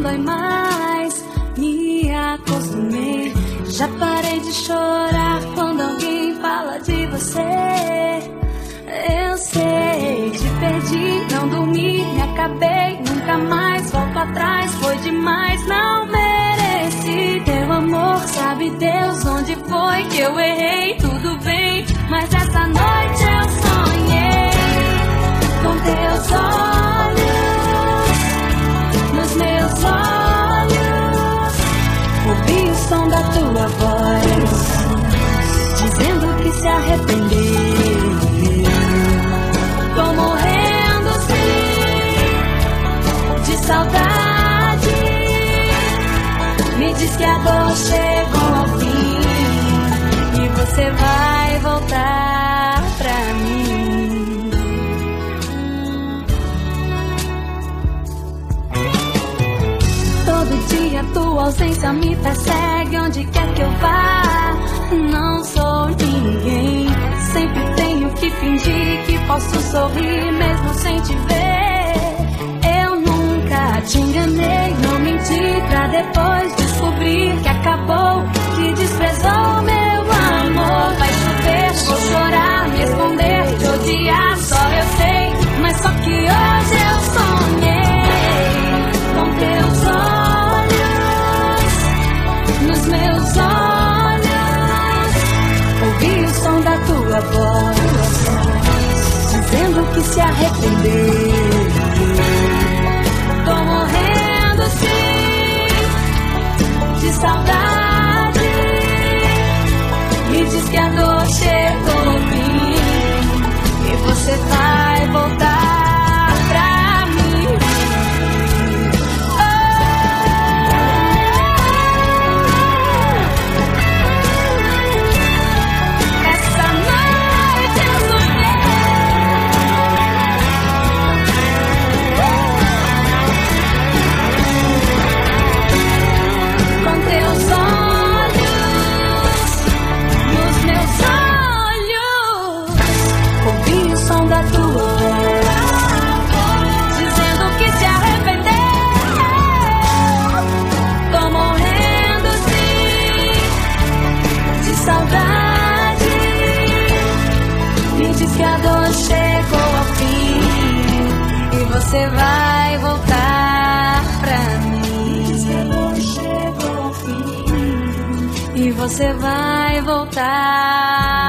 dói mais. Me acostumei, já parei de chorar quando alguém fala de você. Eu sei, te perdi, não dormi, me acabei, nunca mais volto atrás, foi demais, não mereci teu amor. Sabe Deus onde foi que eu errei, tudo bem, mas essa noite eu sonhei com teus olhos, nos meus olhos, ouvi o som da tua voz, dizendo que se arrependeu. Tô morrendo sim, de saudade, me diz que a dor chegou ao fim e você vai voltar pra mim. Todo dia tua ausência me persegue, onde quer que eu vá, não sou ninguém. Sempre tenho que fingir que posso sorrir mesmo sem te ver. Eu nunca te enganei, não menti pra depois descobrir que acabou, que desprezou meu amor. Vai chover, vou chorar, me esconder, te odiar, só eu sei. Mas só que hoje eu sonhei com teus olhos, nos meus olhos, ouvi o som da tua voz, dizendo que se arrependeu. Tô morrendo sim, de saudade, me diz que a dor chegou ao fim e você vai voltar pra mim. Essa noite eu sonhei com teus olhos, nos meus olhos, ouvi o som da tua voz, dizendo que se arrependeu. Tô morrendo sim, de saudade, me diz que a dor chegou ao fim e você vai voltar pra mim. E você vai voltar.